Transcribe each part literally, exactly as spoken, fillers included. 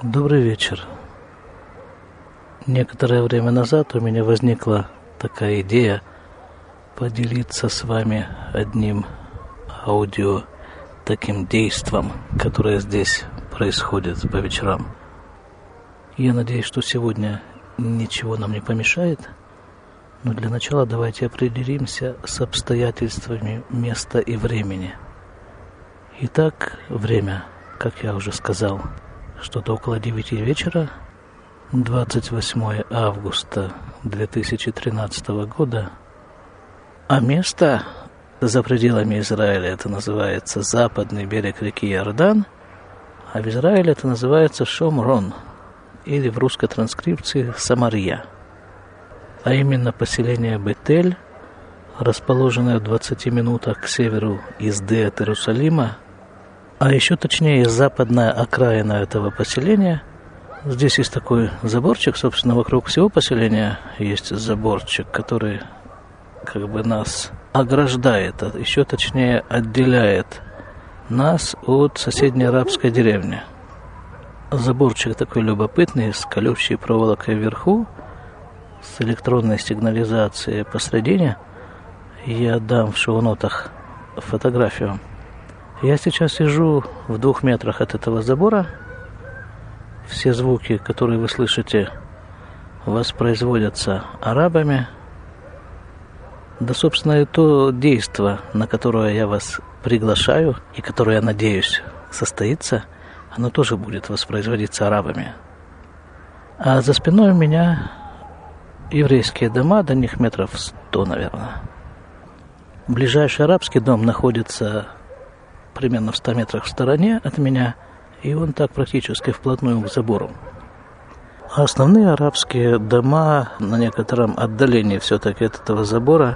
Добрый вечер. Некоторое время назад у меня возникла такая идея поделиться с вами одним аудио таким действом, которое здесь происходит по вечерам. Я надеюсь, что сегодня ничего нам не помешает, но для начала давайте определимся с обстоятельствами места и времени. Итак, время, как я уже сказал, что-то около девяти вечера, двадцать восьмое августа две тысячи тринадцатого года, а место за пределами Израиля это называется западный берег реки Иордан, а в Израиле это называется Шомрон, или в русской транскрипции Самария, а именно поселение Бетель, расположенное в двадцати минутах к северу езды от Иерусалима, а еще точнее западная окраина этого поселения. Здесь есть такой заборчик, собственно, вокруг всего поселения есть заборчик, который как бы нас ограждает, а еще точнее отделяет нас от соседней арабской деревни. Заборчик такой любопытный, с колючей проволокой вверху, с электронной сигнализацией посредине. Я дам в шоу-нотах фотографию. Я сейчас сижу в двух метрах от этого забора. Все звуки, которые вы слышите, воспроизводятся арабами. Да, собственно, и то действо, на которое я вас приглашаю, и которое, я надеюсь, состоится, оно тоже будет воспроизводиться арабами. А за спиной у меня еврейские дома, до них метров сто, наверное. Ближайший арабский дом находится примерно в ста метрах в стороне от меня, и он так практически вплотную к забору. А основные арабские дома на некотором отдалении все-таки от этого забора,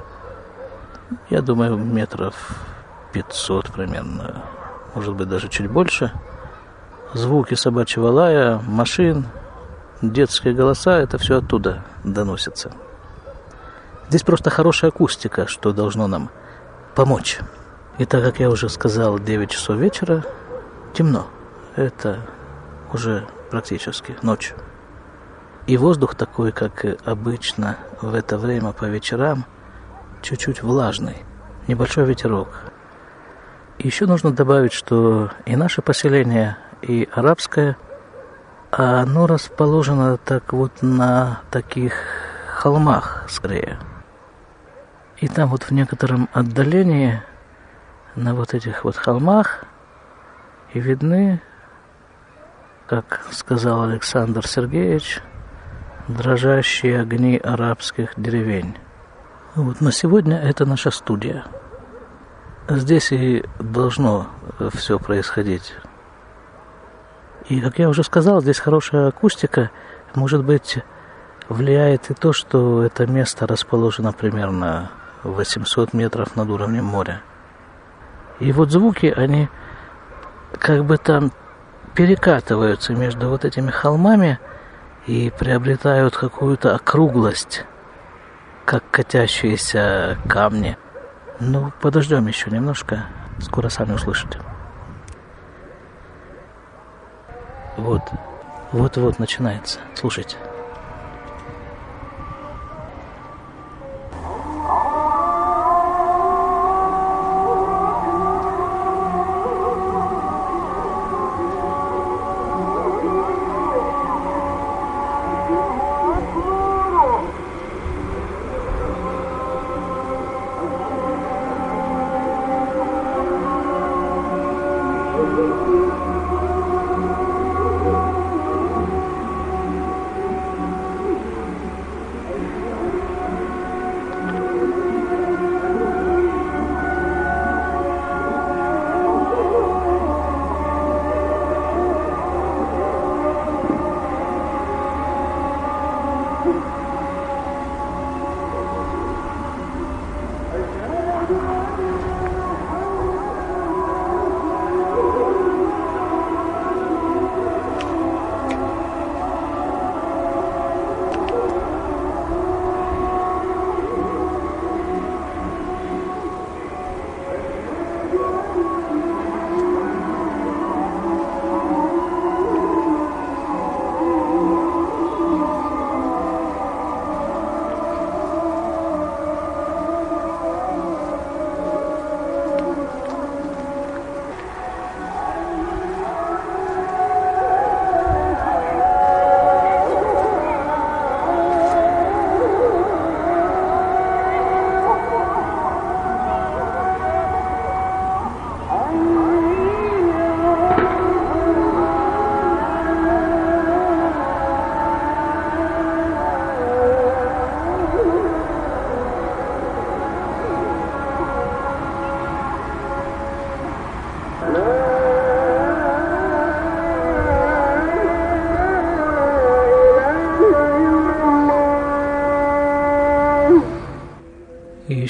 я думаю, метров пятьсот примерно, может быть, даже чуть больше. Звуки собачьего лая, машин, детские голоса, это все оттуда доносится. Здесь просто хорошая акустика, что должно нам помочь. И так как я уже сказал, девять часов вечера, темно. Это уже практически ночь. И воздух такой, как и обычно в это время по вечерам, чуть-чуть влажный, небольшой ветерок. И еще нужно добавить, что и наше поселение, и арабское, оно расположено так вот на таких холмах скорее. И там вот в некотором отдалении на вот этих вот холмах и видны, как сказал Александр Сергеевич, дрожащие огни арабских деревень. Вот на сегодня это наша студия. Здесь и должно все происходить. И, как я уже сказал, здесь хорошая акустика. Может быть, влияет и то, что это место расположено примерно восемьсот метров над уровнем моря. И вот звуки, они как бы там перекатываются между вот этими холмами и приобретают какую-то округлость, как катящиеся камни. Ну, подождем еще немножко, скоро сами услышите. Вот, вот-вот начинается. Слушайте.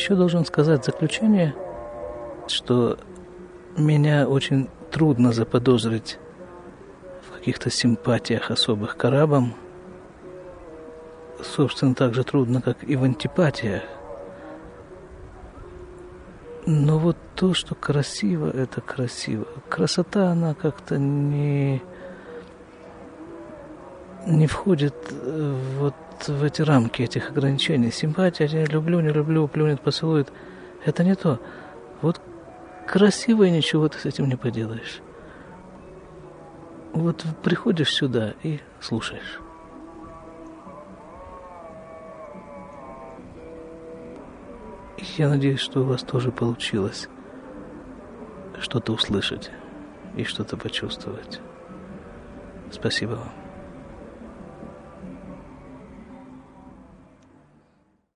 еще должен сказать в заключение, что меня очень трудно заподозрить в каких-то симпатиях особых к арабам. Собственно, так же трудно, как и в антипатиях. Но вот то, что красиво, это красиво. Красота, она как-то не, не входит вот в эти рамки этих ограничений. Симпатия, я люблю, не люблю, плюнет, поцелует. Это не то. Вот красиво, и ничего ты с этим не поделаешь. Вот приходишь сюда и слушаешь. Я надеюсь, что у вас тоже получилось что-то услышать и что-то почувствовать. Спасибо вам.